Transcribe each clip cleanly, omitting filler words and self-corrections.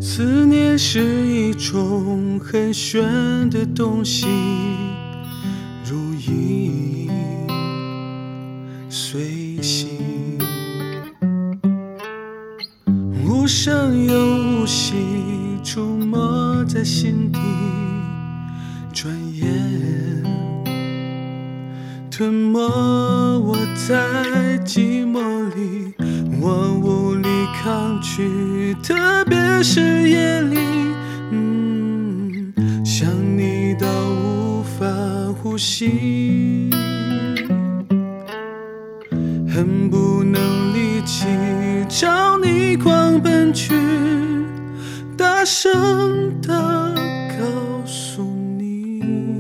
思念是一种很玄的东西，如影随形，无声又无息，触摸在心底，转眼吞没我在寂寞里，我无力抗拒，特别是夜里，想你到无法呼吸，恨不能立即朝你狂奔去，大声地告诉你，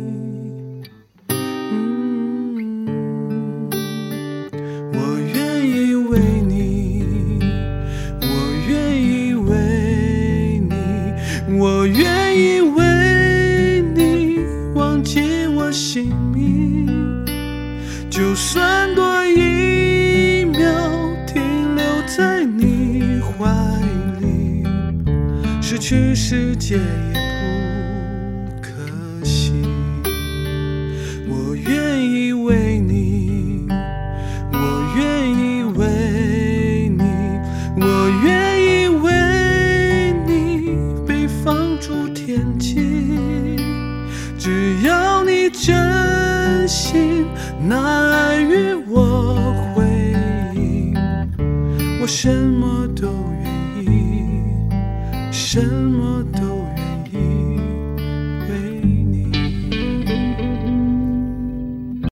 我愿意为你，我愿意为你，我愿意为你忘记我姓名，就算多一秒停留在你怀里，失去世界也不可惜。我愿意为你，我愿意为你，我愿意为你被放逐天际，只要你真心拿爱与我回应，我什么都愿意，什么